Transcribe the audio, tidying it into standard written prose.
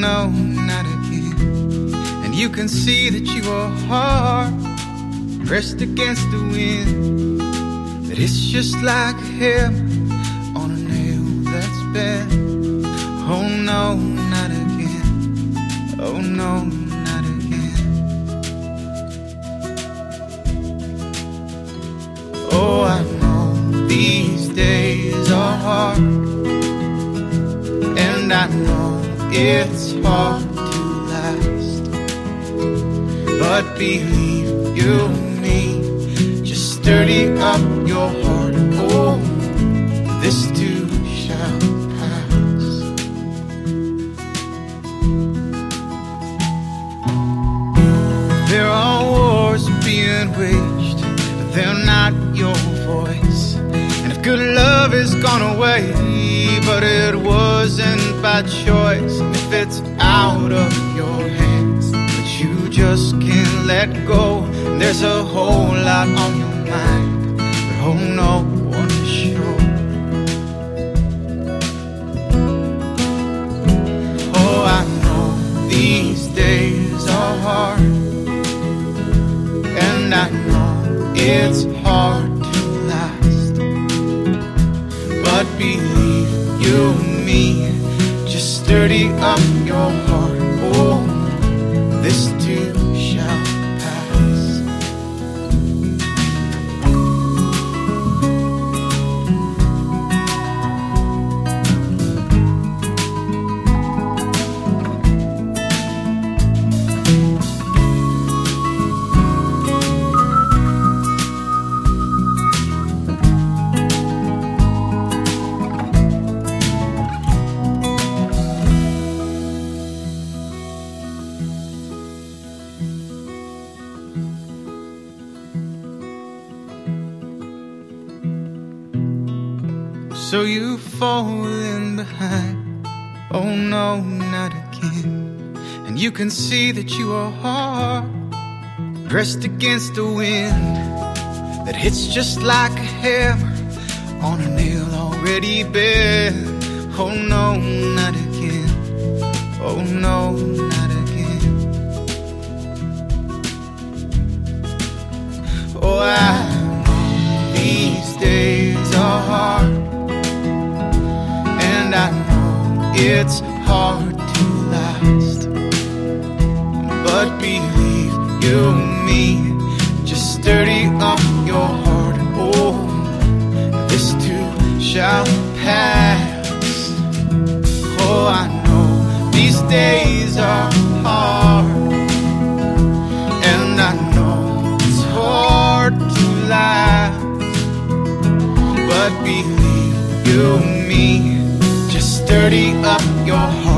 no, not again. And you can see that you are hard, pressed against the wind, that it's just like a hammer on a nail that's bent. Oh no, not again. Oh no, not again. Oh, I know these days are hard, and I know it's hard to last, but believe you me, just sturdy up your heart. Oh, this too shall pass. There are wars being waged, but they're not your voice. And if good love is gone away, but it wasn't by choice, and if it's out of your hands, but you just can't let go, and there's a whole lot on your mind, but oh, no one is sure. Oh, I know these days are hard, and I know it's hard to last, but believe you me, just sturdy up your heart. Oh, this too shall pass. So you falling behind, oh no, not again. And you can see that you are hard, pressed against the wind, that hits just like a hammer on a nail already bent. Oh no, not again. Oh no, not again. Oh, I know these days are hard, and I know it's hard to last, but believe you me, just sturdy up your heart. Oh, this too shall pass. Oh, I know these days are hard, and I know it's hard to last, but believe you me, just sturdy up your heart.